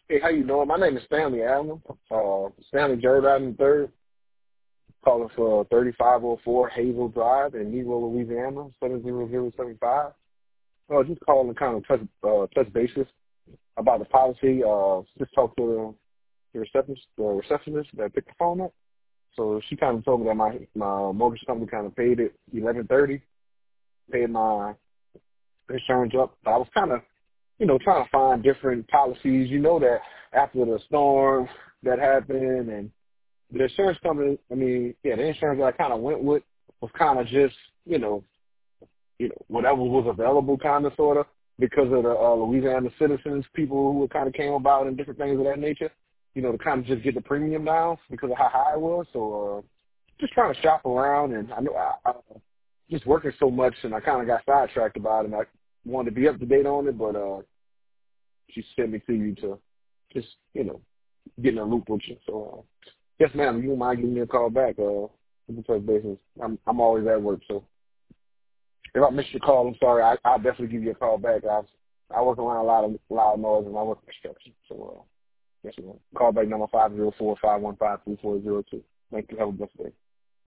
Hey, how you doing? My name is Stanley Allen. Stanley Jared Allen III, calling for 3504 Hazel Drive in Nero, Louisiana, 70075. Just calling to kind of touch bases about the policy. Just talked to the receptionist that picked the phone up. So she kind of told me that my mortgage company kind of paid it 11:30, paid my insurance up. But I was kind of, trying to find different policies. You know that after the storm that happened and the insurance company, the insurance that I kind of went with was kind of just, whatever was available kind of sort of because of the Louisiana citizens, people who kind of came about and different things of that nature, to kind of just get the premium down because of how high it was. So just trying to shop around, and I know I just working so much and I kind of got sidetracked about it, and I wanted to be up to date on it, but she sent me to you to just, get in a loop with you. So, yes, ma'am, you don't mind giving me a call back. We can touch bases. I'm always at work, so if I missed your call, I'm sorry. I'll definitely give you a call back. I work around a lot of loud noise and I work construction. So, yes, ma'am. Call back number 504-515-3402. Thank you. Have a blessed day.